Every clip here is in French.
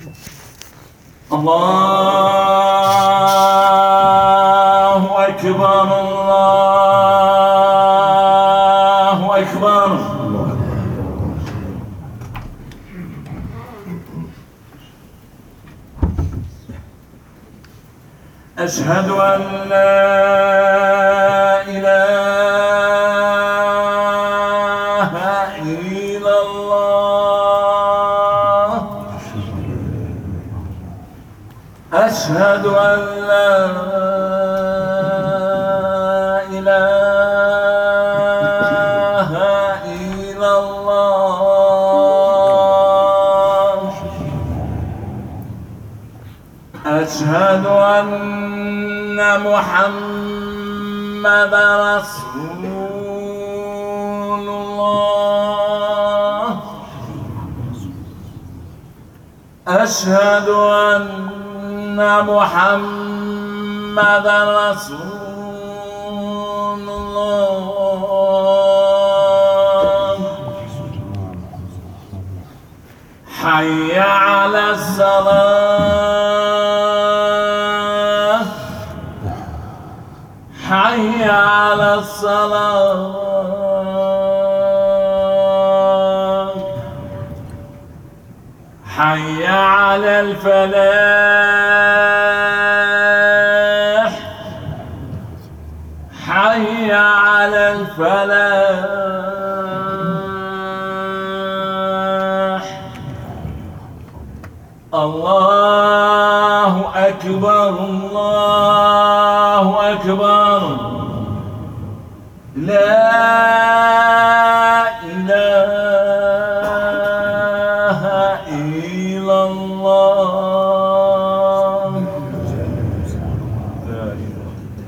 الله أكبر الله أكبر. أشهد أن لا إله إلا الله. أشهد أن لا إله إلا الله. أشهد أن محمد رسول الله. أشهد أن محمد رسول الله. حي على الصلاة. حي على الصلاة. حي على الفلاح. حي على الفلاح. الله أكبر الله أكبر. لا إله إلا الله. لا إله.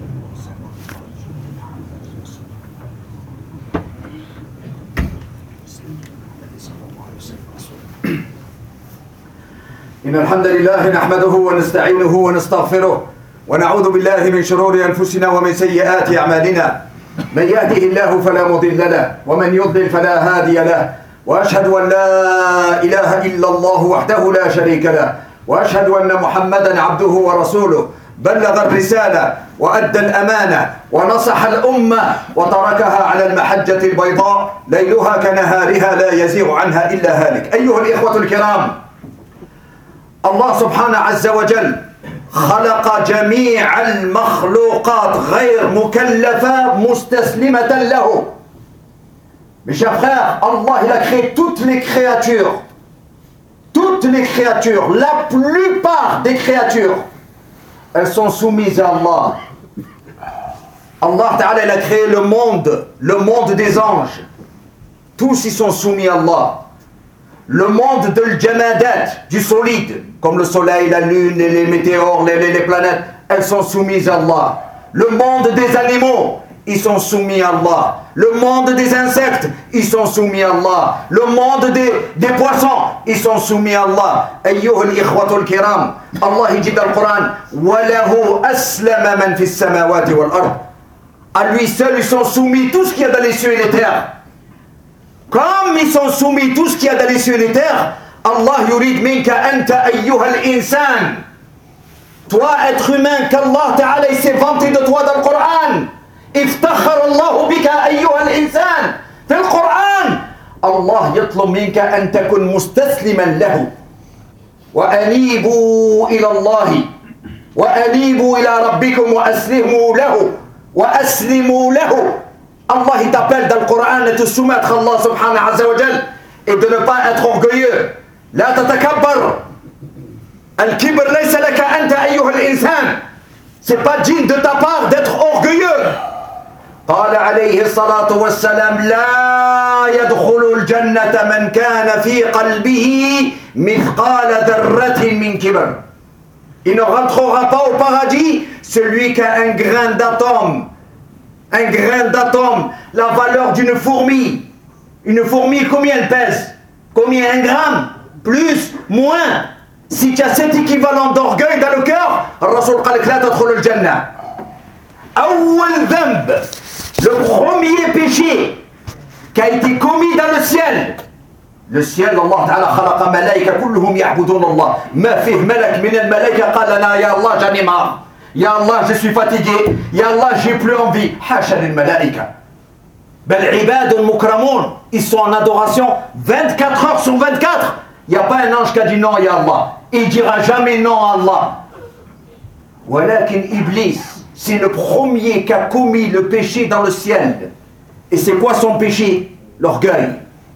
إن الحمد لله نحمده ونستعينه ونستغفره ونعوذ بالله من شرور أنفسنا ومن سيئات أعمالنا. من يهده الله فلا مضل له ومن يضلل فلا هادي له. وأشهد أن لا إله إلا الله وحده لا شريك له. وأشهد أن محمدا عبده ورسوله بلغ الرسالة وأدى الأمانة ونصح الأمة وتركها على المحجة البيضاء ليلها كنهارها لا يزيغ عنها إلا هالك. أيها الإخوة الكرام، الله سبحانه عز وجل خلق جميع المخلوقات غير مكلفة مستسلمة له. Mes chers frères, Allah il a créé toutes les créatures. Toutes les créatures, la plupart des créatures, elles sont soumises à Allah. Allah Ta'ala il a créé le monde des anges. Tous ils sont soumis à Allah. Le monde de l'jamadat, du solide, comme le soleil, la lune, les météores, les planètes, elles sont soumises à Allah. Le monde des animaux, ils sont soumis à Allah. Le monde des insectes, ils sont soumis à Allah. Le monde des poissons, ils sont soumis à Allah. أيها الإخوة الكرام، Allah il dit dans le Coran: وَلَهُ أَسْلَمَ مَنْ فِي السَّمَاوَاتِ وَالْأَرْضِ. À lui seul, ils sont soumis tout ce qu'il y a dans les cieux et les terres. Comme ils sont soumis tout ce qu'il y a dans les cieux et les terres, Allah yurid minka anta ayyuhal insan. Toi, être humain, qu'Allah Ta'ala il s'est vanté de toi dans le Coran. Iftakhar Allah bika ayyuhal insan. Dans le Coran, Allah yatlub minka an takun mustasliman lahu. Wa anibu ila Allah. Wa anibu ila rabbikum wa aslimu lahu. Wa aslimu lahu. Allah il t'appelle dans le Coran de te soumettre à Allah subhanahu wa ta'ala et de ne pas être orgueilleux. لا تتكبر. الكبر ليس لك أنت أيها الإنسان. C'est pas digne de ta part d'être orgueilleux. قال عليه الصلاة والسلام: لا يدخل الجنة من كان في قلبه مثقال ذرة من كبر. Il ne rentrera pas au paradis celui qui a un grain d'atome. Un grain d'atome, la valeur d'une fourmi. Une fourmi, combien elle pèse? Combien? 1 gramme? Plus? Moins? Si tu as cet équivalent d'orgueil dans le cœur, Rasul قال لك لا تدخل الجنة. أول ذنب, le premier péché qui a été commis dans le ciel, Le ciel, Allah Ta'ala khalaqa malaika kulluhum ya'budun Allah. Ma fih malak min al-malaika qala lana ya Allah j'en ai marre. Ya Allah je suis fatigué. Ya Allah j'ai plus envie. Hasha lil malaika. Bal ibadun mukramoun. Ils sont en adoration 24 heures sur 24. Il n'y a pas un ange qui a dit non, Ya Allah. Il dira jamais non à Allah. Walakin Iblis, c'est le premier qui a commis le péché dans le ciel. Et c'est quoi son péché? L'orgueil.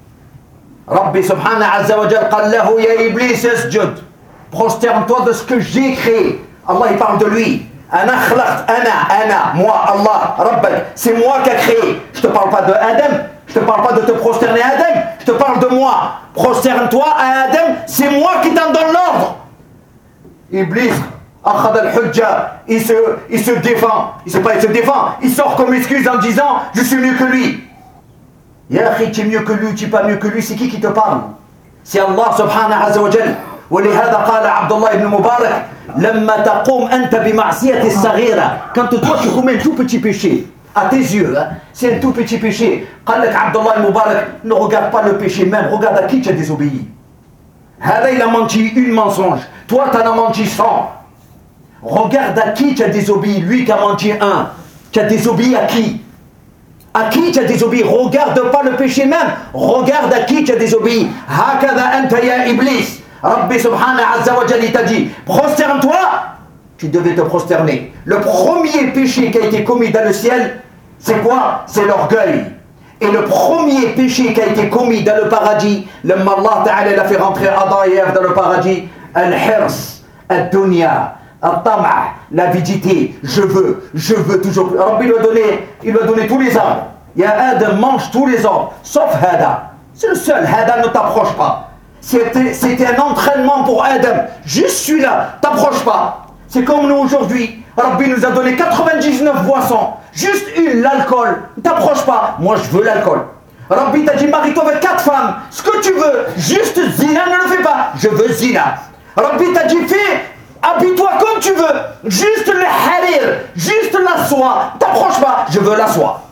Rabbi subhanahu azza wa jal qal lahu ya Iblis isjud. Prosterne-toi de ce que j'ai créé. Allah il parle de lui. Ana khlaqt, ana, moi, Allah, Rabbak. C'est moi qui a créé. Je te parle pas de Adam. Je te parle pas de te prosterner à Adam. Je te parle de moi. Prosterne-toi à Adam. C'est moi qui t'en donne l'ordre. Iblis, akhad al-hujja. Il se défend. Il se défend. Il sort comme excuse en disant je suis mieux que lui. Ya akhi, tu es mieux que lui, tu es pas mieux que lui. C'est qui te parle? C'est Allah subhanahu azza wa jal. ولهذا قال عبد الله بن مبارك لما تقوم أنت بمعصية الصغيرة. Quand toi tu commets un tout petit péché à tes yeux, hein, c'est un tout petit péché. قال لك عبد الله بن مبارك ne regarde pas le péché même, regarde à qui tu as désobéi. هذا il a menti une mensonge, toi tu en as menti 100. Regarde à qui tu as désobéi, lui qui a menti un. Tu as désobéi à qui? À qui tu as désobéi? Regarde pas le péché même, regarde à qui tu as désobéi. هكذا أنت يا إبليس. Rabbi subhanahu azza wa jalla t'a dit prosterne-toi, tu devais te prosterner. Le premier péché qui a été commis dans le ciel, c'est quoi? C'est l'orgueil. Et le premier péché qui a été commis dans le paradis, le Allah Ta'ala l'a fait rentrer Adam et Ève dans le paradis, al-hirs, al-dunya, al-tama', l'avidité, je veux toujours plus. Rabbi il lui a donné tous les arbres. Ya Adam, mange tous les arbres, sauf Hada. C'est le seul, Hada ne t'approche pas. C'était un entraînement pour Adam. Juste celui-là, t'approche pas. C'est comme nous aujourd'hui. Rabbi nous a donné 99 boissons. Juste une, l'alcool. T'approche pas. Moi, je veux l'alcool. Rabbi t'a dit, marie-toi avec 4 femmes. Ce que tu veux. Juste zina, ne le fais pas. Je veux zina. Rabbi t'a dit, fais, habille-toi comme tu veux. Juste le harir. Juste la soie. T'approche pas. Je veux la soie.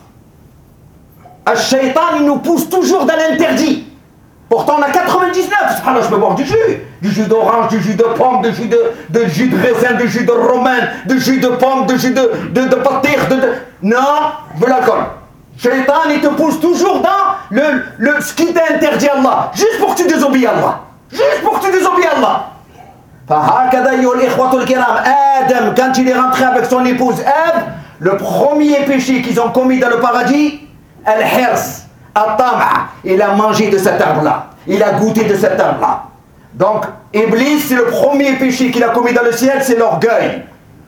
Al-Shaytan, il nous pousse toujours dans l'interdit. Pourtant on a 99, subhanallah, je peux boire du jus d'orange, du jus de pomme, du jus de raisin, du jus de romaine, du jus de pomme, du jus de patir, Non, je veux l'alcool. Shaitan, il te pousse toujours dans ce qui t'a interdit Allah, juste pour que tu désobéis à Allah. Juste pour que tu désobéis à Allah. Adam, quand il est rentré avec son épouse Ève, le premier péché qu'ils ont commis dans le paradis, al-hirs. Il a mangé de cet arbre-là. Il a goûté de cet arbre-là. Donc, Iblis, c'est le premier péché qu'il a commis dans le ciel, c'est l'orgueil.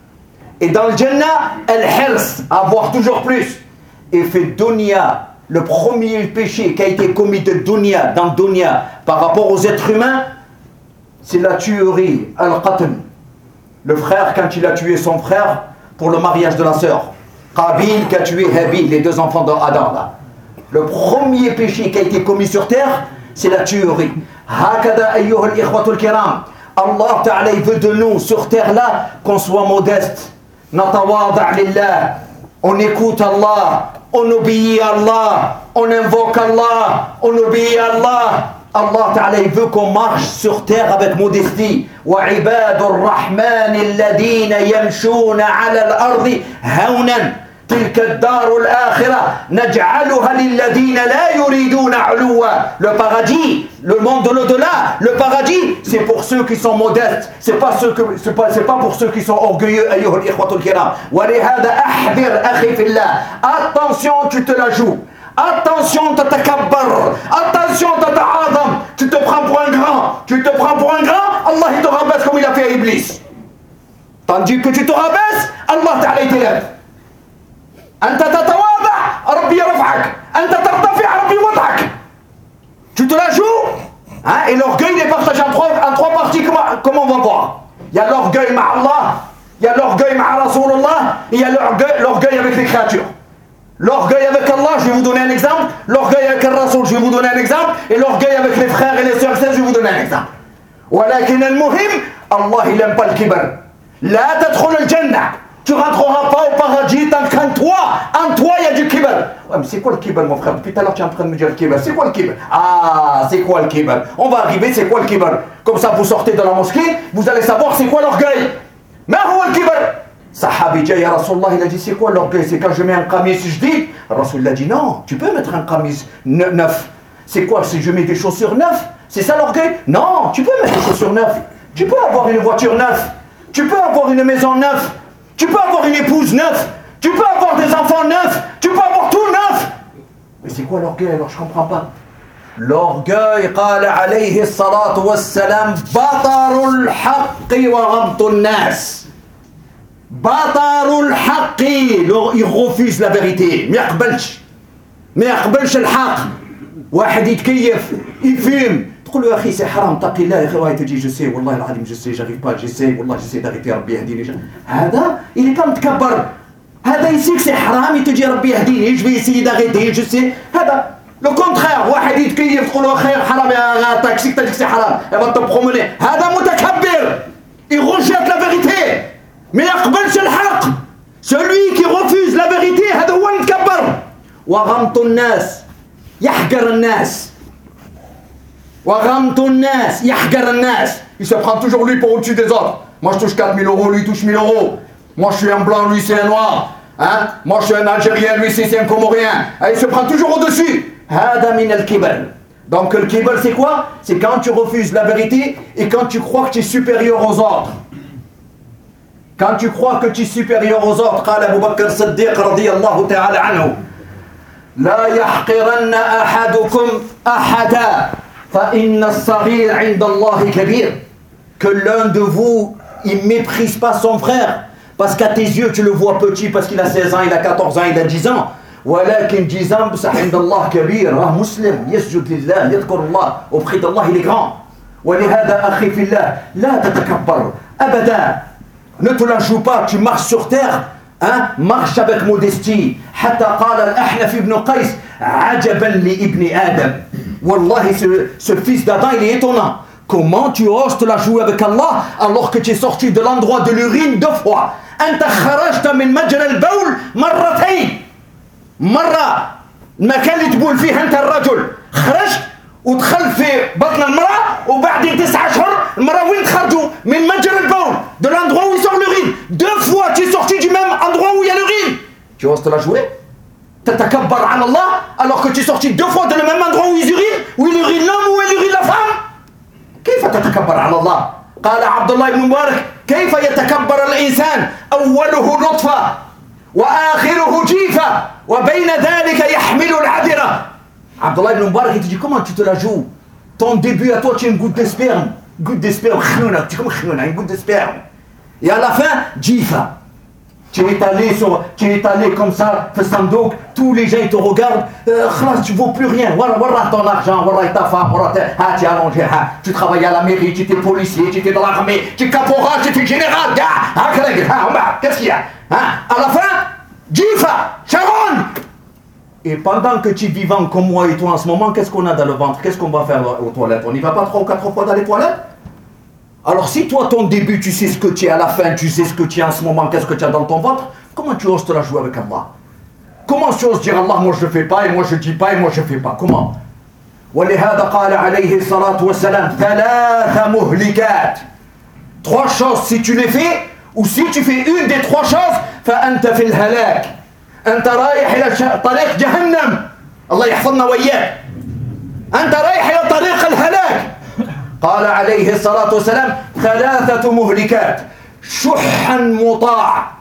Et dans le Jannah, al-hirs, avoir toujours plus. Et fait dunya, le premier péché qui a été commis de dunya, dans dunya, par rapport aux êtres humains, c'est la tuerie, al-qatl. Le frère, quand il a tué son frère pour le mariage de la sœur. Qabil qui a tué Habil, les 2 enfants d'Adam, là. Le premier péché qui a été commis sur terre, c'est la tuerie. Hakada ayyuhal ikhwatul kiram. Allah Ta'ala veut de nous sur terre là qu'on soit modeste. Natawada' lillah. On écoute Allah, on obéit à Allah, on invoque Allah, on obéit à Allah. Allah Ta'ala veut qu'on marche sur terre avec modestie. Wa ibadur rahman alladhina yamshuna 'ala al-ardi hawnan. تلك الدار الآخرة نجعلها للذين لا يريدون علوا. Le paradis, le monde de l'au-delà, le paradis, c'est pour ceux qui sont modestes. C'est pas pour ceux qui sont orgueilleux. أيها الإخوة الكرام. ولهذا أحذر أخي في الله. Attention, tu te la joues. Attention, tatakabbar. Attention, tata'azam. Tu te prends pour un grand. Tu te prends pour un grand. Allah il te rabaisse comme il a fait à Iblis. Tandis que tu te rabaisses, Allah Ta'ala t'élève. أنت تتواضع ربي يرفعك أنت ترتفع ربي يوضعك. Tu te la joues hein? Et l'orgueil est partagé en trois parties comme on va voir. Il y a l'orgueil ma Allah, il y a l'orgueil ma Rasulullah, et il y a l'orgueil avec les créatures. L'orgueil avec Allah, je vais vous donner un exemple. L'orgueil avec le Rasoul, je vais vous donner un exemple. Et l'orgueil avec les frères et les sœurs, je vais vous donner un exemple. ولكن المهم Allah il n'aime pas le kibar. لا تدخل الجنة Tu rentreras pas au paradis tant qu'en toi il y a du kibr. Ouais, mais c'est quoi le kibr, mon frère? Depuis tout à l'heure tu es en train de me dire le kibr. C'est quoi le kibr? Ah, c'est quoi le kibr? On va arriver, c'est quoi le kibr? Comme ça vous sortez de la mosquée, vous allez savoir c'est quoi l'orgueil. Mais où est le kibr? Sahabi ya Rasulallah, il a dit c'est quoi l'orgueil? C'est quand je mets un qamis jadid. Rasul a dit non, tu peux mettre un qamis neuf. C'est quoi? Si je mets des chaussures neuves? C'est ça l'orgueil? Non, tu peux mettre des chaussures neuves. Tu peux avoir une voiture neuve. Tu peux avoir une maison neuve. Tu peux avoir une épouse neuve. Tu peux avoir des enfants neufs. Tu peux avoir tout neuf. Mais c'est quoi l'orgueil alors? Je comprends pas. L'orgueil, قال عليه الصلاة والسلام بطر الحق وغمط الناس. بطر الحق, il refuse la vérité. ما يقبلش الحق. واحد يتكيف يفهم. تقول له يا اخي سي حرام اتقي الله يا اخي واحد تجي جو سي والله العظيم جو سي j'arrive pas j'essaie والله j'essaie d'arrêter ربي يهديني. هذا اللي كان متكبر. هذا يسيك سي حرام تجي ربي يهديني je vais essayer d'arrêter je sais. هذا لو كونترير واحد يتكيف تقول له خير حرام يا تاكسيك تجيك سي حرام va te promener. هذا متكبر. Il rejette la vérité. ما يقبلش الحق. Celui qui refuse la vérité هذا هو المتكبر. وغمط الناس يحقر الناس. وغمط الناس يحقر الناس. Il se prend toujours lui pour au-dessus des autres. Moi je touche 4 000 euros, lui touche 1 000 euros. Moi je suis un blanc, lui c'est un noir. Hein? Moi je suis un Algérien, lui c'est un Comorien. Et il se prend toujours au-dessus. هذا من الكبر. Donc le kibr c'est quoi? C'est quand tu refuses la vérité et quand tu crois que tu es supérieur aux autres. Quand tu crois que tu es supérieur aux autres. قال أبو بكر الصديق رضي الله تعالى عنه لا يحقرن أحدكم أحدا فإن الصغير عند الله كبير. Que l'un de vous il méprise pas son frère parce qu'à tes yeux tu le vois petit parce qu'il a 16 ans, il a 14 ans, il a 10 ans. ولكن 10 ans بصح عند الله كبير. مسلم يسجد لله يذكر الله auprès d'Allah il est grand. ولهذا أخي في الله لا تتكبر أبدا. Ne te la joue pas, tu marches sur terre. Hein? Marche avec modestie. حتى قال الأحنف بن قيس عجبا لابن آدم. Wallahi, ce fils d'Adam, il est étonnant. Comment tu oses te la jouer avec Allah alors que tu es sorti de l'endroit de l'urine 2 fois? أنت خرجت من مجرى البول مرتين. مرة المكان اللي تبول فيه أنت الرجل خرجت ودخلت في بطن المرأة وبعدين 9 أشهر المرأة وين تخرجوا؟ من مجرى البول, de l'endroit où il sort l'urine. 2 fois tu es sorti du même endroit où il y a l'urine. Tu oses te la jouer? تتكبر على الله alors que tu es sorti 2 fois dans le même endroit où il urine l'homme ou il urine la femme. كيف تتكبر على الله؟ قال عبد الله بن مبارك كيف يتكبر الإنسان أوله نطفة وآخره جيفة وبين ذلك يحمل العذرة. عبد الله بن مبارك il te dit comment tu te la joues? Ton début à toi tu as une goutte de sperme, خنونة, tu es comme خنونة, une goutte de sperme. Et à la fin, jifa. Tu es allé comme ça, fais sandouk, tous les gens ils te regardent, tu ne vaux plus rien, voilà ton argent, voilà ta femme, tu es allongé, tu travailles à la mairie, tu étais policier, tu étais dans l'armée, tu es caporal, tu étais général, qu'est-ce qu'il y a? À la fin, jifa, Sharon. Et pendant que tu es vivant comme moi et toi en ce moment, qu'est-ce qu'on a dans le ventre? Qu'est-ce qu'on va faire aux toilettes? On n'y va pas 3 ou 4 fois dans les toilettes? Alors si toi ton début tu sais ce que tu es, à la fin tu sais ce que tu es en ce moment, qu'est-ce que tu as dans ton ventre, comment tu oses te la jouer avec Allah? Comment tu oses dire Allah moi je ne fais pas et moi je ne dis pas et moi je ne fais pas? Comment? ولهذا قال عليه الصلاة والسلام 3 مهلكات. 3 choses si tu les fais ou si tu fais une des 3 choses فأنت في الهلاك. أنت رايح إلى طريق جهنم. الله يحفظنا وإياك. أنت رايح إلى طريق الهلاك. قال عليه الصلاة والسلام 3 مهلكات. شحا مطاع.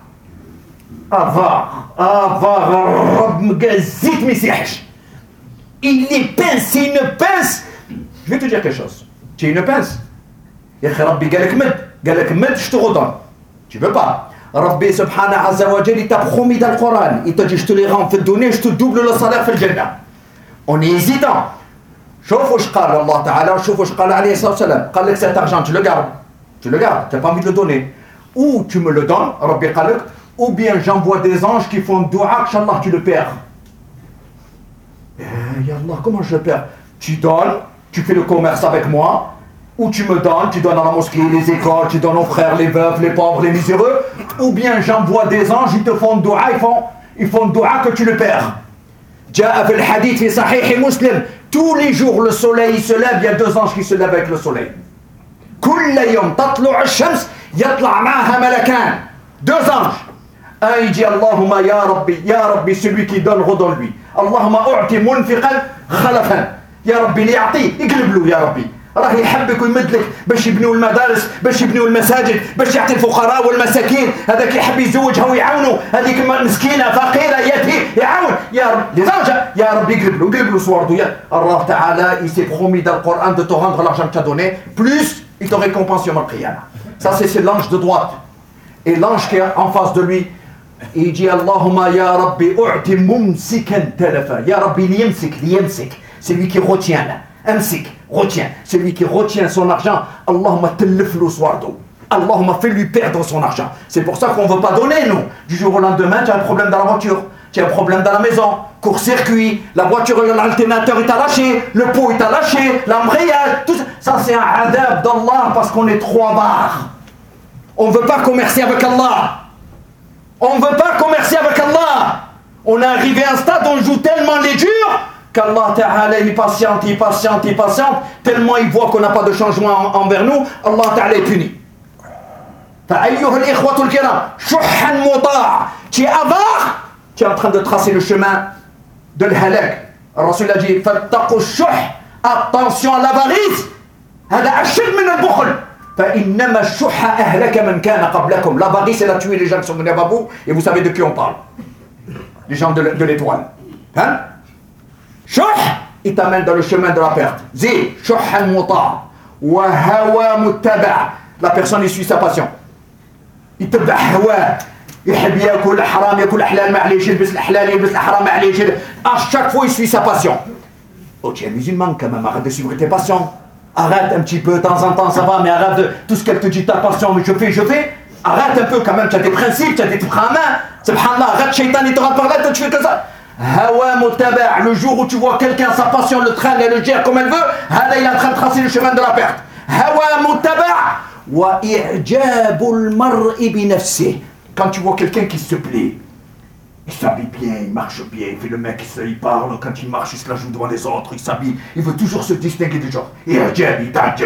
avare الرب مقزيت ما يسيحش. Il est pince, c'est une pince. Je vais te dire quelque chose. Tu es une pince. يا أخي ربي قال لك مد je te redonne. Tu veux pas. ربي سبحانه عز وجل t'a promis dans le Coran. Il te dit je te les rends, fais donner, je te double le salaire في الجنة. On est hésitant. شوف وش قال الله تعالى وشوف وش قال عليه الصلاة والسلام. قال لك cet argent tu le gardes, tu n'as pas envie de le donner. Ou tu me le donnes, ربي قال لك, ou bien j'envoie des anges qui font dua que Inch'Allah tu le perds. Ya Allah, comment je le perds? Tu donnes, tu fais le commerce avec moi, Ou tu me donnes, tu donnes à la mosquée, les écoles, tu donnes aux frères, les veufs, les pauvres, les miséreux. Ou bien j'envoie des anges, ils te font dua, ils font dua que tu le perds. جاء في الحديث في صحيح مسلم tous les jours le soleil se lève, il y a 2 anges qui se lèvent avec le soleil. كل يوم تطلع الشمس يطلع معها ملكان 2 anges. Un il dit Allahumma ya Rabbi celui qui donne redonne lui. Allahumma u'ti munfiqan khalafan. Ya Rabbi li ya'ti يقلب له يا ربي. راه يحبك ويمد لك باش يبنيو المدارس باش يبنيو المساجد باش يعطي الفقراء والمساكين هذاك يحب يزوجها ويعاونوا هذيك مسكينه فقيره يتيم يعاون يا رب لدرجه يا رب يقلب له صورته يا الله تعالى il s'est promis dans le Coran de te rendre l'argent que tu as donné plus il te récompense يوم القيامه. Ça c'est l'ange de droite et l'ange qui est en face de lui il dit Allahumma ya Rabbi u'ti mumsikan talafa ya Rabbi liyamsik c'est lui qui retient là. Amsik, retient. Celui qui retient son argent, Allahumma telliflu swardo. Allahumma fais-lui perdre son argent. C'est pour ça qu'on ne veut pas donner, nous. Du jour au lendemain, tu as un problème dans la voiture, tu as un problème dans la maison, court-circuit, la voiture, l'alternateur est lâché, le pot est lâché, l'embrayage, tout ça. Ça, c'est un adab d'Allah parce qu'on est trop avare. On ne veut pas commercer avec Allah. On ne veut pas commercer avec Allah. On est arrivé à un stade où on joue tellement les durs qu'Allah Ta'ala il patiente, tellement il voit qu'on n'a pas de changement envers nous, Allah Ta'ala est puni. فأيها الإخوة الكرام شحا مطاع. Tu es avare, tu es en train de tracer le chemin de l'halak. الرسول a dit فاتقوا الشح, attention à l'avarice. هذا أشد من البخل. فإنما الشح أهلك من كان قبلكم. L'avarice elle a tué les gens qui sont venus avant vous et vous savez de qui on parle. Les gens de l'étoile. Hein? Chouh, il t'amène dans le chemin de la perte. Zi, chouhan muta, wa hawa muttaba. La personne il suit sa passion. Il تبع هواه. يحب ياكل حرام ياكل حلال ما عليش يلبس الحلال يلبس الحرام ما عليش. À chaque fois il suit sa passion. Oh tu es musulman quand même, arrête de suivre tes passions. Arrête un petit peu, de temps en temps ça va, mais arrête de tout ce qu'elle te dit ta passion, mais je fais. Arrête un peu quand même, tu as des principes, tu as des trucs en main. Subhanallah, arrête shaitan il te rentre par là, tu fais que ça. Hawa muttaba', le jour où tu vois quelqu'un, sa passion le traîne et le gère comme elle veut, il est en train de tracer le chemin de la perte. Hawa muttaba' wa i'jabul mar'i bi nafsihi. Quand tu vois quelqu'un qui se plaît, il s'habille bien, il marche bien, il fait le mec, il parle, quand il marche, il se la joue devant les autres, il s'habille, il veut toujours se distinguer des gens. I'jab,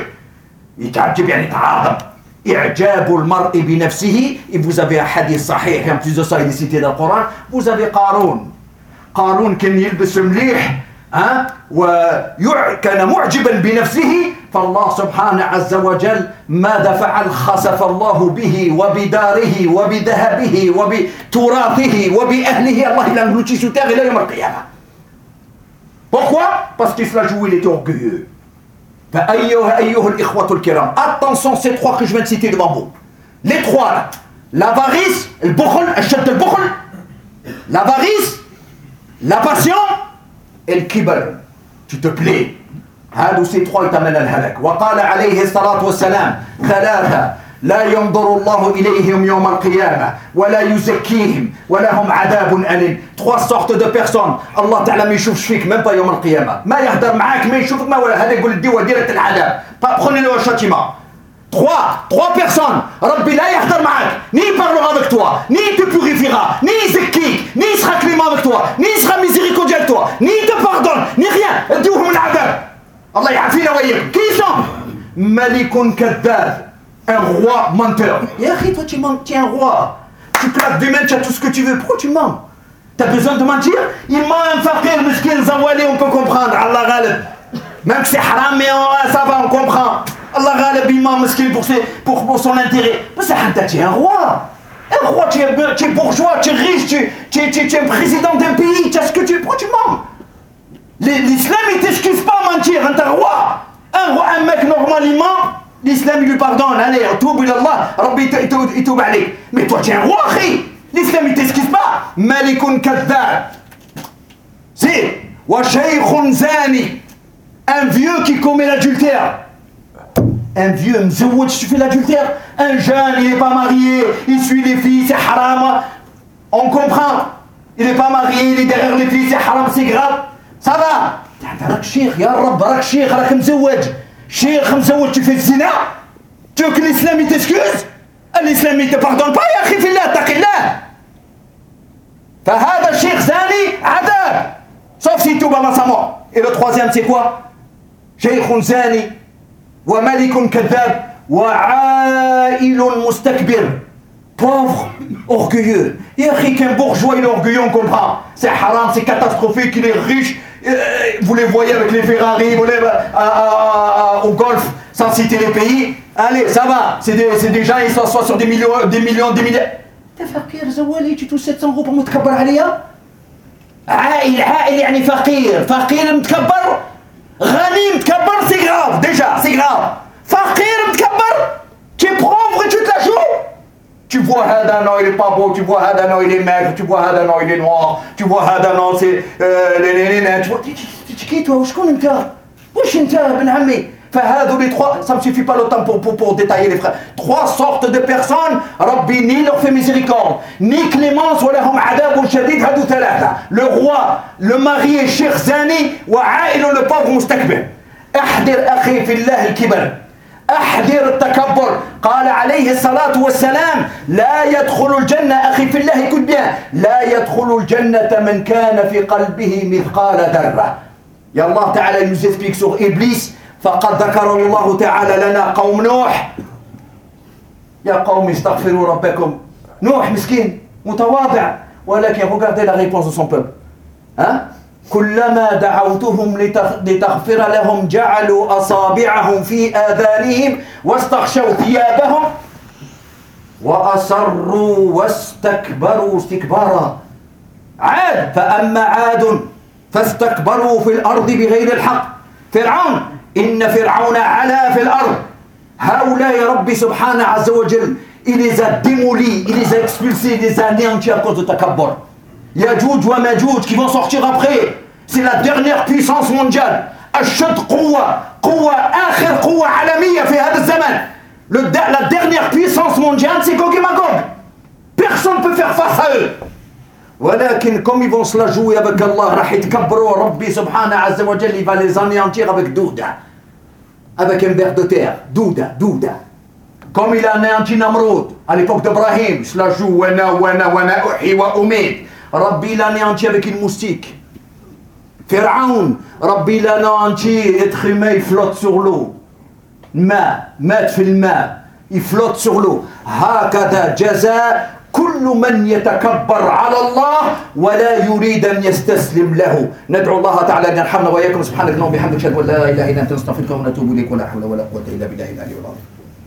يتعجب يعني يتعاظم. إعجاب المرء بنفسه. Et vous avez un hadith sahih, et en plus de ça il est cité dans le Coran. Vous avez قارون كان يلبس مليح وكان معجبا بنفسه فالله سبحانه عز وجل ماذا فعل خسف الله به وبداره وبذهبه وبتراثه وبأهله الله il a englouti sous terre إلى يوم القيامة. Pourquoi? Parce qu'il se la joue, il était orgueilleux. فأيها الإخوة الكرام, attention ces 3 que je viens de citer devant vous. Les 3 là, l'avarice, le bukhl, الشد البخل, l'avarice, la passion et le kibr. Tu te plais. هادو ces 3 ils t'amènent à l'halak. وقال عليه الصلاة والسلام 3 لا ينظر الله إليهم يوم القيامة ولا يزكيهم ولهم عذاب أليم. 3 sortes de personnes. الله تعالى ما يشوفش فيك même pas يوم القيامة. ما يهدر معاك ما يشوفك ما ولا هذا يقول الدواء ديرة العذاب. Prenez-le au châtiment. 3 personnes. Rabbi la yahdar ma'ak, ni il parlera avec toi, ni il te purifiera, ni il zekkik, ni il sera clément avec toi, ni il sera miséricordieux avec toi, ni il te pardonne, ni rien. Diouhum l'adab. Allah ya'afina wa yik. Qui ils sont? Malikun Kaddad, un roi menteur. Et akhi, toi tu mens, tu es un roi. Tu claques des mains, tu as tout ce que tu veux. Pourquoi tu mens? T'as besoin de mentir? Il ment un fakir, miskin, zawali, on peut comprendre. Allah ghalib. Même que c'est haram, mais ça va, on comprend. Allah ghalib, il ment miskin pour son intérêt. Mais c'est Hanta, tu es un roi. Un roi, tu es bourgeois, tu es riche, tu es président d'un pays, tu as ce que tu veux. Pourquoi tu mens? L'islam, il t'excuse pas à mentir, un roi. Un mec normalement, l'islam il lui pardonne. Allez, toub ilallah, Rabbi il toub alayk. Mais toi tu es un roi, akhi. L'islam il t'excuse pas. Malikun kadhab. C'est wa shaykhun zani. Un vieux qui commet l'adultère. Un vieux mzouj, tu fais l'adultère. Un jeune, il n'est pas marié, il suit les filles, c'est haram. On comprend. Il n'est pas marié, il est derrière les filles, c'est haram, c'est grave. Ça va. راك شيخ يا رب راك شيخ راك مزوج Cheikh Mzaoud, tu fais zina? Tu veux que l'islam il t'excuse? L'islam il te pardonne pas, ya akhi fillah, taqillah. فهذا الشيخ زاني عذاب sauf s'il توب avant sa mort. Et le troisième c'est quoi? شيخ زاني وملك كذاب وعائل مستكبر, pauvre, orgueilleux. Et akhi, qu'un bourgeois il est orgueilleux, on comprend. C'est haram, c'est catastrophique, il est riche. Vous les voyez avec les Ferrari, vous les au golf, sans citer les pays. Allez, ça va. C'est des gens, ils s'assoient sur des millions. T'es fakir, Zawali, tu touches 700 euros pour متكبر عليا. عائل يعني فقير متكبر. غني متكبر, c'est grave, déjà, c'est grave. فقير متكبر, tu es pauvre et tu te la joues. Tu vois هذا non il est pas beau, tu vois هذا non il est maigre, tu vois هذا non il est noir, tu vois هذا non c'est tu vois qui toi, وشكون انت؟ وش انت ابن عمي؟ فهذو les trois, ça me suffit pas le temps pour détailler les frères. Trois sortes de personnes, Rabbi ni leur fait miséricorde, ni clémence, ولهم عذاب شديد, هذو ثلاثة. Le roi, le mari est Cheikh Zani, وعائل le pauvre مستكبر. احذر أخي في الله الكبر. احذر التكبر. قال عليه الصلاة والسلام لا يدخل الجنة, أخي في الله écoute bien, لا يدخل الجنة من كان في قلبه مثقال ذرة. يا الله تعالى nous explique sur Iblis. فقد ذكر الله تعالى لنا قوم نوح. يا قوم استغفروا ربكم. نوح مسكين متواضع, ولكن regardez la réponse de son peuple. Hein? كلما دعوتهم لتغفر لهم جعلوا أصابعهم في آذانهم واستغشوا ثيابهم وأصروا واستكبروا استكبارا. عاد فأما عاد فاستكبروا في الأرض بغير الحق. فرعون, إن فرعون علا في الأرض. هؤلاء ربي سبحانه عز وجل il les a démolis, il les a expulsés, il les a anéantis à cause de takabbur. Yajouj wa Majouj qui vont sortir après. C'est la dernière puissance mondiale. Ashad Quwa, akhir Quwa alamiya fi hada zaman. La dernière puissance mondiale, c'est Gog et Magog. Personne ne peut faire face à eux. ولكن comme ils vont se la jouer avec Allah, راح يتكبروا, ربي سبحانه عز وجل il va les anéantir avec Douda, avec un ver de terre. Douda. Comme il a anéanti Namrud à l'époque d'Ibrahim, il se la joue wana uhi wa umid. Rabbi l'a anéanti avec une moustique. Pharaon, Rabbi l'a anéanti, être humain, il flotte sur l'eau. Mat fil ma, il flotte sur l'eau. Hakada jaza كل من يتكبر على الله ولا يريد أن يستسلم له. ندعو الله تعالى أن يرحمنا وإياكم. سبحانك اللهم وبحمدك أشهد أن لا إله إلا أنت نستغفرك ونتوب إليك ولا حول ولا قوة إلا بالله العلي العظيم.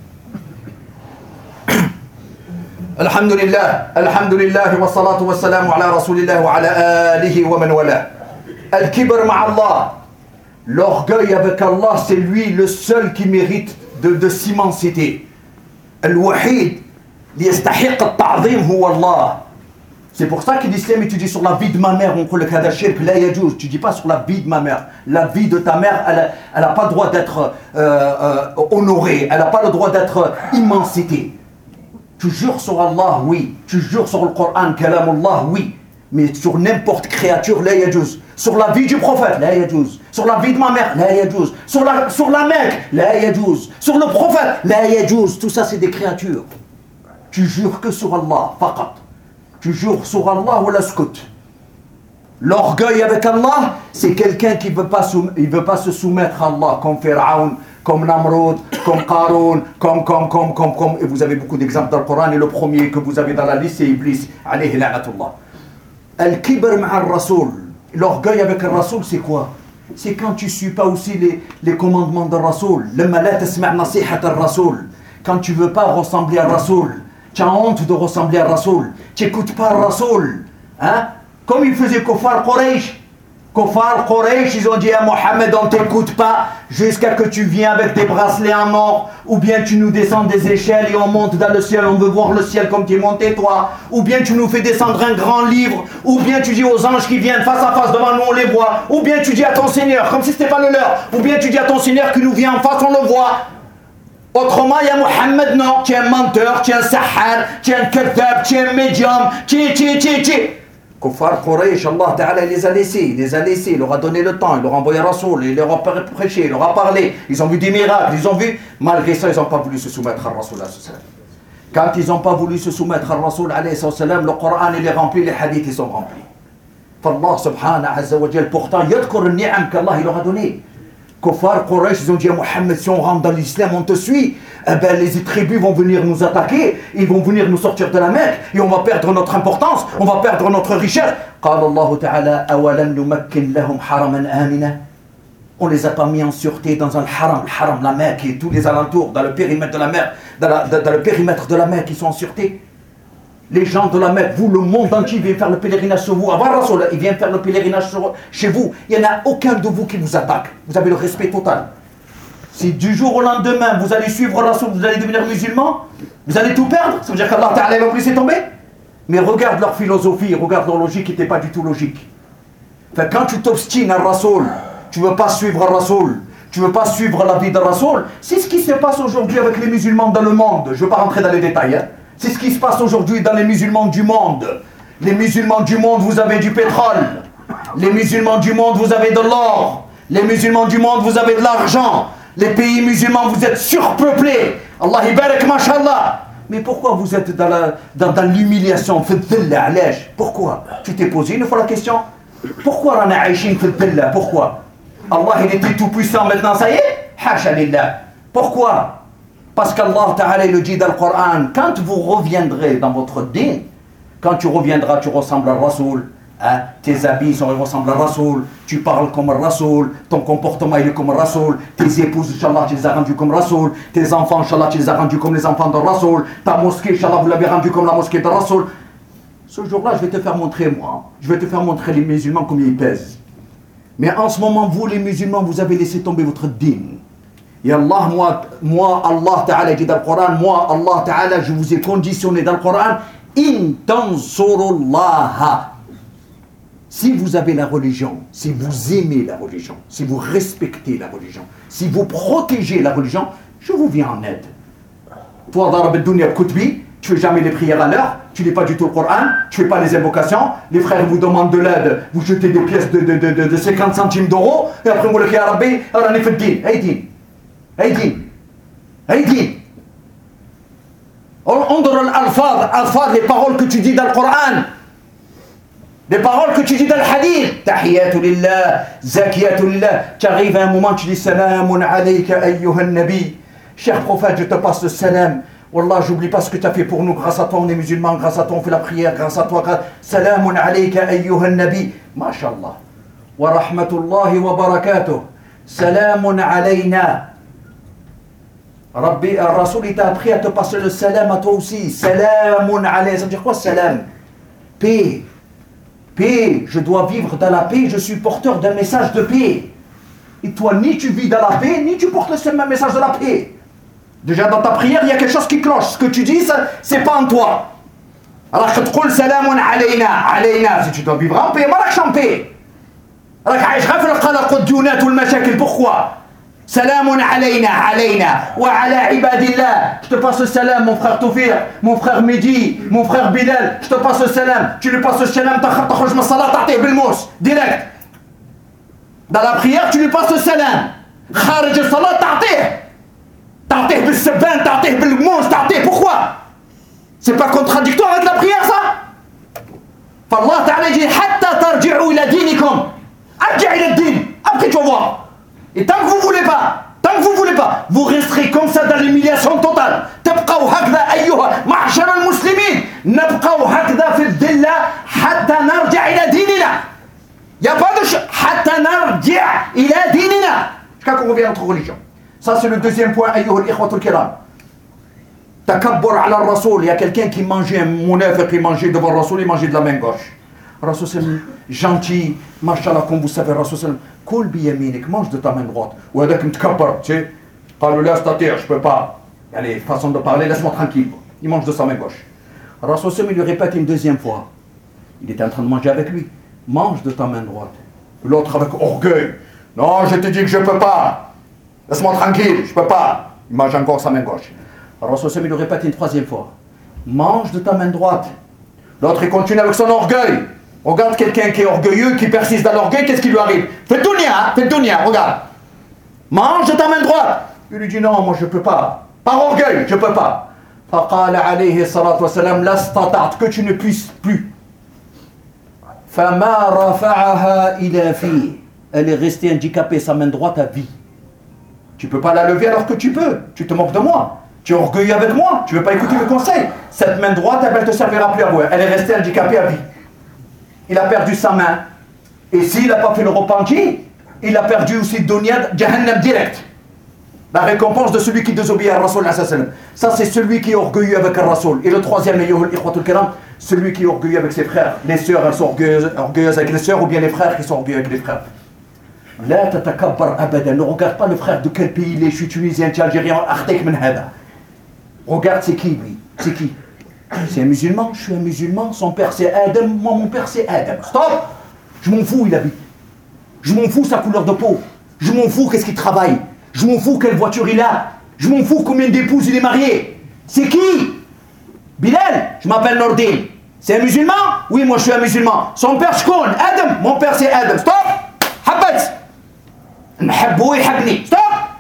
الحمد لله والصلاة والسلام على رسول الله وعلى آله ومن والاه. الكبر مع الله. L'orgueil avec Allah, c'est lui le seul qui mérite de s'immensité. الوحيد ليستحق التعظيم هو الله. C'est pour ça que l'islam étudie sur la vie de ma mère. On dit que هذا الشرك لا يجوز. Tu dis pas sur la vie de ma mère. La vie de ta mère, elle a pas le droit d'être honorée. Elle a pas le droit d'être immensité. Tu jures sur Allah, oui. Tu jures sur le Coran, Kalamullah, oui. Mais sur n'importe créature, لا يجوز. Sur la vie du prophète, لا يجوز. Sur la vie de ma mère, لا يجوز. Sur la Mecque, لا يجوز. Sur le prophète, لا يجوز. Tout ça, c'est des créatures. Tu jures que sur Allah, faqat. Tu jures sur Allah ou la scout. L'orgueil avec Allah, c'est quelqu'un qui veut pas se soumettre à Allah, comme Pharaon, comme Namrud, comme Qarun, comme. Et vous avez beaucoup d'exemples dans le Coran, et le premier que vous avez dans la liste, c'est Iblis, alayhi la'natullah. Al-kibr ma'a al-rasoul. L'orgueil avec le rasoul, c'est quoi? C'est quand tu ne suis pas aussi les commandements de rasoul. Lamma la tasma' nasihat al-rasoul. Quand tu ne veux pas ressembler à rasoul. Tu as honte de ressembler à Rasoul. Tu n'écoutes pas Rasoul. Hein? Comme il faisait Kofar Quraysh. Kofar Quraysh, ils ont dit à Mohammed, on ne t'écoute pas jusqu'à que tu viennes avec des bracelets en or. Ou bien tu nous descends des échelles et on monte dans le ciel. On veut voir le ciel comme tu es monté toi. Ou bien tu nous fais descendre un grand livre. Ou bien tu dis aux anges qui viennent face à face devant nous, on les voit. Ou bien tu dis à ton Seigneur, comme si ce n'était pas le leur. Ou bien tu dis à ton Seigneur qui nous vient en face, on le voit. Autrement, il y a Mohammed, non, tu es un menteur, tu es un sahar, tu es un kadab, tu es un médium, tu es. Kuffar Quraysh, Allah Ta'ala les a laissés, il leur a donné le temps, il leur a envoyé Rasoul, il leur a prêché, il leur a parlé, ils ont vu des miracles, ils ont vu, malgré ça, ils n'ont pas voulu se soumettre à Rasoul. Quand ils n'ont pas voulu se soumettre à Rasoul, le Coran il est rempli, les hadiths ils sont remplis. Allah subhanahu azza wa jal, pourtant, yadkur al-ni'am qu'Allah il leur a donné. Kuffar Quraysh, ils ont dit à Mohammed, si on rentre dans l'islam, on te suit, eh ben, les tribus vont venir nous attaquer, ils vont venir nous sortir de la Mecque, et on va perdre notre importance, on va perdre notre richesse. قال الله تعالى أولم نمكن لهم حرما آمنا. On les a pas mis en sûreté dans un haram, la Mecque et tous les alentours, dans le périmètre de la Mecque, dans le périmètre de la Mecque, ils sont en sûreté. Les gens de la Mecque, vous, le monde entier vient faire le pèlerinage sur vous. Avant Rasoul, il vient faire le pèlerinage chez vous. Il n'y en a aucun de vous qui vous attaque. Vous avez le respect total. Si du jour au lendemain, vous allez suivre Rasoul, vous allez devenir musulman, vous allez tout perdre. Ça veut dire qu'Allah Ta'ala va vous laisser tomber. Mais regarde leur philosophie, regarde leur logique qui n'était pas du tout logique. Enfin, quand tu t'obstines à Rasoul, tu ne veux pas suivre Rasoul, tu ne veux pas suivre la vie de Rasoul, c'est ce qui se passe aujourd'hui avec les musulmans dans le monde. Je ne veux pas rentrer dans les détails. C'est ce qui se passe aujourd'hui dans les musulmans du monde. Les musulmans du monde, vous avez du pétrole. Les musulmans du monde, vous avez de l'or. Les musulmans du monde, vous avez de l'argent. Les pays musulmans, vous êtes surpeuplés. Allah ibarak, mashallah. Mais pourquoi vous êtes dans l'humiliation? Pourquoi? Tu t'es posé une fois la question? Pourquoi on a aïchin fidillah? Pourquoi? Allah il était tout puissant, maintenant ça y est? Hasha lillah. Pourquoi? Parce qu'Allah Ta'ala le dit dans le Coran, quand vous reviendrez dans votre din, quand tu reviendras, tu ressembles à Rasoul, hein? Tes habits ressemblent à Rasoul, tu parles comme Rasoul, ton comportement il est comme Rasoul, tes épouses, Inch'Allah, tu les as rendus comme Rasoul, tes enfants, Inch'Allah, tu les as rendus comme les enfants de Rasoul, ta mosquée, Inch'Allah, vous l'avez rendue comme la mosquée de Rasoul. Ce jour-là, je vais te faire montrer moi, je vais te faire montrer les musulmans combien ils pèsent. Mais en ce moment, vous les musulmans, vous avez laissé tomber votre din. Et Allah, moi, Allah Ta'ala dit dans le Coran, moi, Allah Ta'ala, je vous ai conditionné dans le Coran, in tansurullah. Si vous avez la religion, si vous aimez la religion, si vous respectez la religion, si vous protégez la religion, je vous viens en aide. Toi, dans la dunya kutbi, tu fais jamais les prières à l'heure, tu lis pas du tout le Coran, tu fais pas les invocations, les frères vous demandent de l'aide, vous jetez des pièces de 50 centimes d'euros, et après vous le dites à Rabbi, alors on est fait le din. Aïdin. On donne al-fad, les paroles que tu dis dans le Coran, les paroles que tu dis dans le hadith. Tahiyatu lillah, zakiyatu lillah. Tu arrives à un moment, tu dis salamun alayka ayyuhan nabi. Cher prophète, je te passe le salam. Wallah, j'oublie pas ce que tu as fait pour nous. Grâce à toi, on est musulmans. Grâce à toi, on fait la prière. Grâce à toi, salamun alayka ayyuhan nabi. Masha'Allah. Wa rahmatullahi wa barakatuh. Salamun alayna. Rabbi, Rasoul, il t'a appris à te passer le salam à toi aussi. Salamun alayna. Ça veut dire quoi, salam? Paix. Paix. Je dois vivre dans la paix. Je suis porteur d'un message de paix. Et toi, ni tu vis dans la paix, ni tu portes le même message de la paix. Déjà dans ta prière, il y a quelque chose qui cloche. Ce que tu dis, c'est pas en toi. Alors que tu dis salamun alayna. Si tu dois vivre en paix, malak en paix. Pourquoi? Salamun alayna wa ala ibadillah. Je te passe le salam, mon frère Toufir, mon frère Mehdi, mon frère Bilal. Je te passe le salam. Tu lui passes le salam, t'akhruj min salat, ta'tih bil mous, direct. Dans la prière, tu lui passes le salam. Kharij al-salat, ta'tih bil sabban, ta'tih bil mous, ta'tih. Pourquoi? C'est pas contradictoire avec la prière, ça? Fallah Ta'ala dit hatta tarji'u ila dinikum. Arji' ila din. Après tu vas voir. Et tant que vous voulez pas, vous resterez comme ça dans l'humiliation totale. تبقوا هكذا أيها معشر المسلمين نبقوا هكذا في الذلة حتى نرجع إلى ديننا. Il n'y a pas de حتى نرجع إلى ديننا. Jusqu'à qu'on revienne à notre religion. Ça c'est le deuxième point, أيها الإخوة الكرام. تكبر على الرسول. Il y a quelqu'un qui mangeait un munafiq, qui mangeait devant le Rasoul, il mangeait de la main gauche. Rasoul c'est gentil, machallah, comme vous savez, Rasoul c'est Kul biyaminik, mange de ta main droite. Ou avec un tkabbar, tu sais. Parle là, c'est-à-dire, je peux pas. Allez, façon de parler, laisse-moi tranquille. Il mange de sa main gauche. Rasoul il lui répète une deuxième fois. Il était en train de manger avec lui. Mange de ta main droite. L'autre avec orgueil. Non, je te dis que je peux pas. Laisse-moi tranquille, je peux pas. Il mange encore sa main gauche. Rasoul il lui répète une troisième fois. Mange de ta main droite. L'autre il continue avec son orgueil. Regarde quelqu'un qui est orgueilleux, qui persiste dans l'orgueil, qu'est-ce qui lui arrive? Fais le dunya, regarde. Mange de ta main droite. Il lui dit non, moi je peux pas. Par orgueil, je peux pas. فقال عليه الصلاة والسلام لا استطعت, que tu ne puisses plus. فما رفعها إلى فيه. Elle est restée handicapée, sa main droite à vie. Tu peux pas la lever alors que tu peux. Tu te moques de moi. Tu es orgueilleux avec moi. Tu veux pas écouter mes conseils. Cette main droite, elle te servira plus à vous. Elle est restée handicapée à vie. Il a perdu sa main. Et s'il n'a pas fait le repentir, il a perdu aussi dunya, Jahannam direct. La récompense de celui qui désobéit à Rasoul. Ça, c'est celui qui est orgueilleux avec un Rasoul. Et le troisième, celui qui est orgueilleux avec ses frères. Les sœurs, elles sont orgueilleuses avec les sœurs, ou bien les frères qui sont orgueilleux avec les frères. La tatakabbar abadan. Ne regarde pas le frère de quel pays il est. Je suis tunisien, tu es algérien, artek min hada. Regarde, c'est qui lui? C'est qui? C'est un musulman, je suis un musulman. Son père c'est Adam, moi mon père c'est Adam. Stop! Je m'en fous où il habite. Je m'en fous sa couleur de peau. Je m'en fous qu'est-ce qu'il travaille. Je m'en fous quelle voiture il a. Je m'en fous combien d'épouses il est marié. C'est qui? Bilal, je m'appelle Nordin. C'est un musulman? Oui, moi je suis un musulman. Son père, je connais. Adam, mon père c'est Adam. Stop! Habbat! Nhabou et habni. Stop!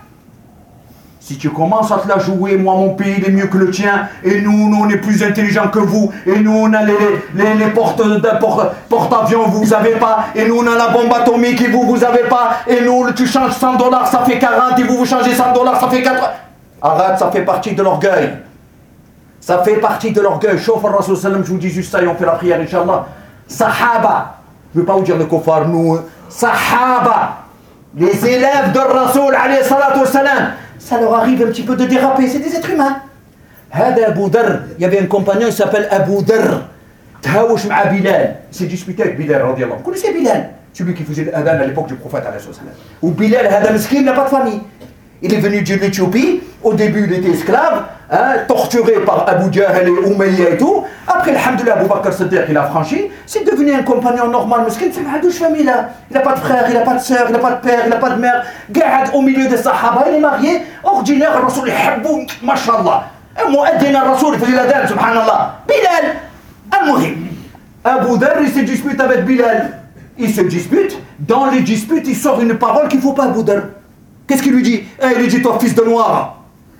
Si tu commences à te la jouer, moi mon pays il est mieux que le tien, et nous on est plus intelligents que vous, et nous on a les porte-avions, vous avez pas, et nous on a la bombe atomique et vous avez pas, et nous tu changes $100, ça fait 40, et vous changez $100, ça fait 4. Arrête, ça fait partie de l'orgueil. Ça fait partie de l'orgueil. Chauffe le Rasul sallam, je vous dis juste ça et on fait la prière, Inch'Allah. Sahaba, je ne veux pas vous dire le kofar, nous, Sahaba, les élèves de Rasul alayhi salatu wassalam, ça leur arrive un petit peu de déraper, c'est des êtres humains. Hada Abu Dharr, il y avait un compagnon, il s'appelle Abu Dharr. Tahaouch ma'a Bilal, il s'est disputé avec Bilal, radiallahu. Vous connaissez Bilal? Celui qui faisait l'adhan à l'époque du prophète, alayhi salam. Ou Bilal, Hada Miskin, n'a pas de famille. Il est venu de l'Éthiopie, au début il était esclave, torturé par Abu Jahl et Umayya et tout. Après, alhamdoulilah, Abu Bakr Siddiq, il a franchi, c'est devenu un compagnon normal, Miskin, c'est ma douche famille là. Il n'a pas de frère, il n'a pas de soeur, il n'a pas de père, il n'a pas de mère. Ga'ad au milieu des Sahaba, il est marié, ordinaire, le Rasoul, il habou, mashallah. Mu'addin al-Rasoul, il faisait l'adhan, subhanallah. Bilal, al-Muhim. Abu Dharr, il se dispute avec Bilal. Il se dispute, dans les disputes, il sort une parole qu'il ne faut pas, Abu Dharr. Qu'est-ce qu'il lui dit? Il lui dit, toi, fils de noir.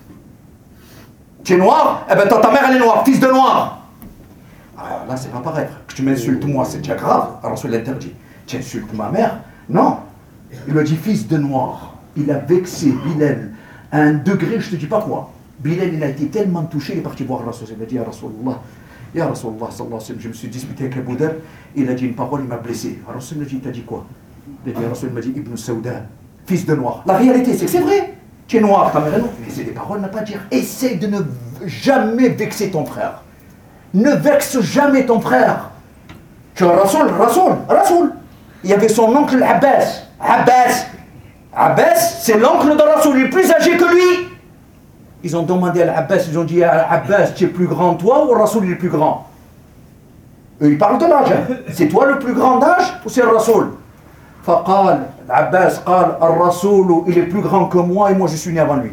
Tu es noir? Eh ben, toi, ta mère, elle est noire, fils de noir. Alors là, c'est pas pareil. Que tu m'insultes, moi, c'est déjà grave. Alors, Rasoul l'interdit. Tu insultes ma mère? Non. Il lui dit, fils de noir. Il a vexé Bilal à un degré, je te dis pas quoi. Bilal, il a été tellement touché, il est parti voir Rasoul. Il a dit, Ya Rasulullah, sallallahu alayhi wa sallam, je me suis disputé avec Abu Dharr. Il a dit une parole, il m'a blessé. Rasoul a dit, t'as dit quoi? Il a dit, Rasoul m'a dit, Ibn Saouda, fils de noir. La réalité, c'est que c'est vrai. Tu es noir, ta mère est noire. Mais c'est des paroles à ne pas dire. Essaye de ne jamais vexer ton frère. Ne vexe jamais ton frère. Tu as Rasoul. Il y avait son oncle Abbas. Abbas, c'est l'oncle de Rasoul, il est plus âgé que lui. Ils ont demandé à Abbas, ils ont dit à Abbas, tu es plus grand toi ou Rasoul il est plus grand? Eux, ils parlent de l'âge. C'est toi le plus grand d'âge ou c'est Rasoul? فقال Abbas قال الرسول il est plus grand que moi et moi je suis né avant lui.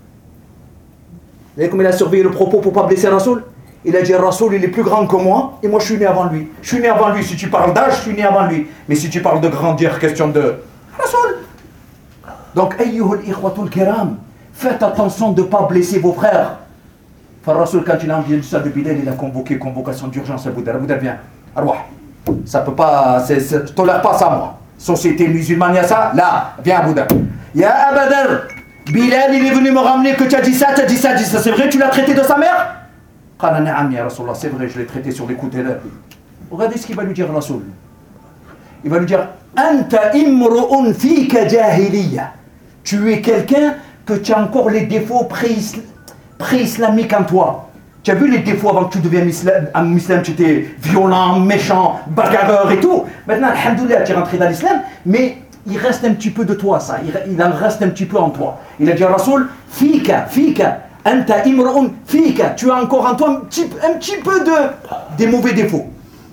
Vous voyez comme il a surveillé le propos pour ne pas blesser Rasoul? Il a dit Rasoul il est plus grand que moi et moi je suis né avant lui. Je suis né avant lui, si tu parles d'âge, je suis né avant lui. Mais si tu parles de grandir, question de Rasoul. Donc ayyuhul ikhwatul kiram, faites attention de ne pas blesser vos frères. Rasoul quand il a entendu ça de Bilal, il a convoqué convocation d'urgence à Abu Dharr. Abu Dharr viens, arwah. Ça peut pas, je tolère pas ça moi. Société musulmane, il y a ça? Là, viens Abu Dharr. Ya Abu Dharr, Bilal il est venu me ramener que tu as dit ça, c'est vrai, tu l'as traité de sa mère? Qala na'am ya Rasulallah, c'est vrai, je l'ai traité sur les coups de l'œil. Regardez ce qu'il va lui dire Rasoul. Il va lui dire Anta imru'un fika jahiliya. Tu es quelqu'un que tu as encore les défauts pré-islamiques en toi. Tu as vu les défauts avant que tu deviennes musulman, tu étais violent, méchant, bagarreur et tout. Maintenant, alhamdoulilah, tu es rentré dans l'islam, mais il reste un petit peu de toi, ça. Il en reste un petit peu en toi. Il a dit à Rasoul, fika, anta imru'un fika. Tu as encore en toi un petit peu des mauvais défauts.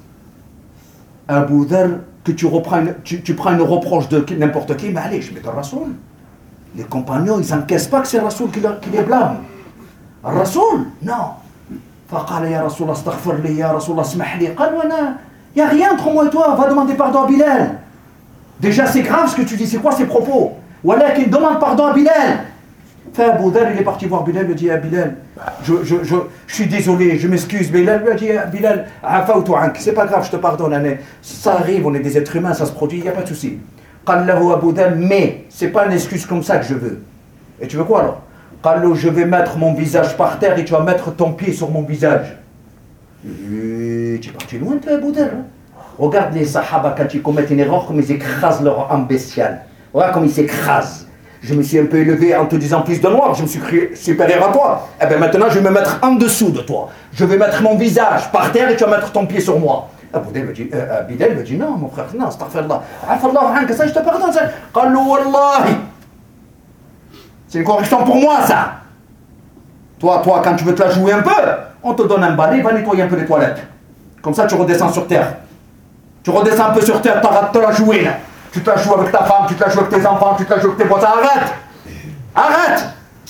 Abu Dharr, que tu prends une reproche de n'importe qui, mais allez, je mets de Rasoul. Les compagnons, ils n'encaissent pas que c'est Rasoul qui les blâme. Rasoul, non. فقال يا رسول الله استغفر لي يا رسول الله اسمح لي قال وانا Il n'y a rien entre moi et toi, va demander pardon à Bilal. Déjà c'est grave ce que tu dis, c'est quoi ces propos? Voilà qu'il demande pardon à Bilal. Abu Dhar, il est parti voir Bilal, il lui a dit à Bilal, je suis désolé, je m'excuse. Bilal lui a dit à Bilal, c'est pas grave, je te pardonne, ça arrive, on est des êtres humains, ça se produit, il n'y a pas de souci. Abu Dhar, mais c'est pas une excuse comme ça que je veux. Et tu veux quoi alors? Je vais mettre mon visage par terre et tu vas mettre ton pied sur mon visage. Tu es parti loin, toi, Abu Dhar. Regarde les Sahaba quand ils commettent une erreur, comme ils écrasent leur âme bestiale. Regarde comme ils s'écrasent. Je me suis un peu élevé en te disant fils de noir, je me suis cru supérieur à toi. Eh bien maintenant je vais me mettre en dessous de toi. Je vais mettre mon visage par terre et tu vas mettre ton pied sur moi. Bilal me dit non mon frère, non, astaghfirullah. Afallahu anka, ça je te pardonne. Qalu wallahi. C'est une correction pour moi ça. Toi, quand tu veux te la jouer un peu, on te donne un balai, va nettoyer un peu les toilettes. Comme ça tu redescends sur terre. Tu redescends un peu sur terre, t'arrêtes de te la jouer là. Tu te la joues avec ta femme, tu te la joues avec tes enfants, tu te la joues avec tes voisins. Arrête! Arrête!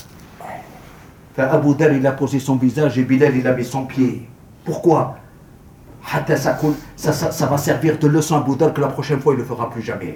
Abu Dhar, il a posé son visage et Bilal, il a mis son pied. Pourquoi? Ça va servir de leçon à Abu Dhar que la prochaine fois, il ne le fera plus jamais.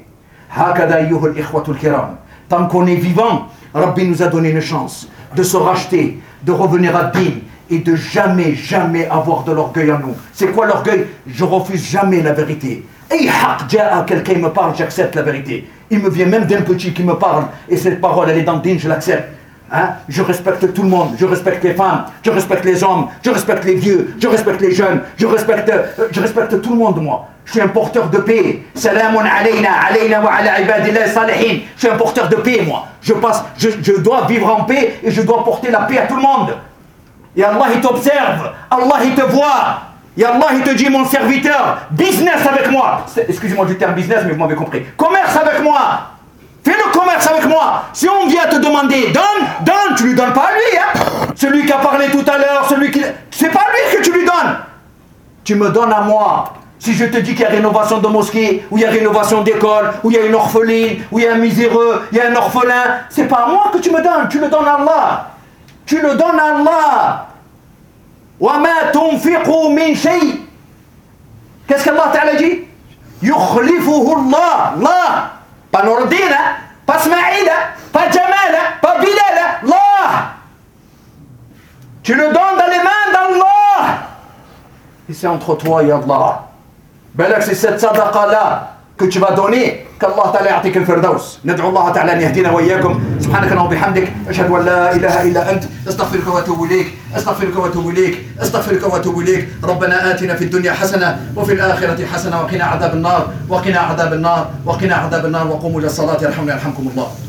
Tant qu'on est vivant, Rabbi nous a donné une chance de se racheter, de revenir à Din et de jamais avoir de l'orgueil en nous. C'est quoi l'orgueil? Je refuse jamais la vérité. Et quelqu'un me parle, j'accepte la vérité. Il me vient même d'un petit qui me parle et cette parole elle est dans le din, je l'accepte. Hein? Je respecte tout le monde, je respecte les femmes, je respecte les hommes, je respecte les vieux, je respecte les jeunes, je respecte tout le monde moi. Je suis un porteur de paix. Salamun alayna wa ala ibadillah salihin. Je suis un porteur de paix moi. Je dois vivre en paix et je dois porter la paix à tout le monde. Et Allah il t'observe, Allah il te voit. Et Allah il te dit mon serviteur, business avec moi. Excusez-moi du terme business mais vous m'avez compris. Commerce avec moi. Fais le commerce avec moi. Si on vient te demander, donne, tu lui donnes pas à lui. Hein. Celui qui a parlé tout à l'heure, c'est pas lui que tu lui donnes. Tu me donnes à moi. Si je te dis qu'il y a rénovation de mosquée, ou il y a rénovation d'école, ou il y a une orpheline, ou il y a un miséreux, il y a un orphelin, c'est pas à moi que tu me donnes, tu le donnes à Allah. Tu le donnes à Allah. وَمَا تُنْفِقُوا مِنْ شَيْءٍ. Qu'est-ce qu'Allah Ta'ala dit? يُخْلِفُهُ اللَّهُ. Allah. Pas Nourdina, pas Smaïla, pas Jamala, pas Bilala. Allah. Tu le donnes dans les mains d'Allah. Et c'est entre toi et Allah. Belak c'est cette sadaqa là que tu vas donner qu'Allah Ta'ala يعطيك الفردوس. ندعو الله تعالى أن يهدينا وإياكم. سبحانك اللهم وبحمدك أشهد أن لا إله إلا أنت أستغفرك وأتوب إليك أستغفرك وأتوب إليك أستغفرك وأتوب إليك. ربنا آتنا في الدنيا حسنة وفي الآخرة حسنة وقنا عذاب النار وقنا عذاب النار وقنا عذاب النار وقوموا إلى الصلاة يرحمنا يرحمكم الله.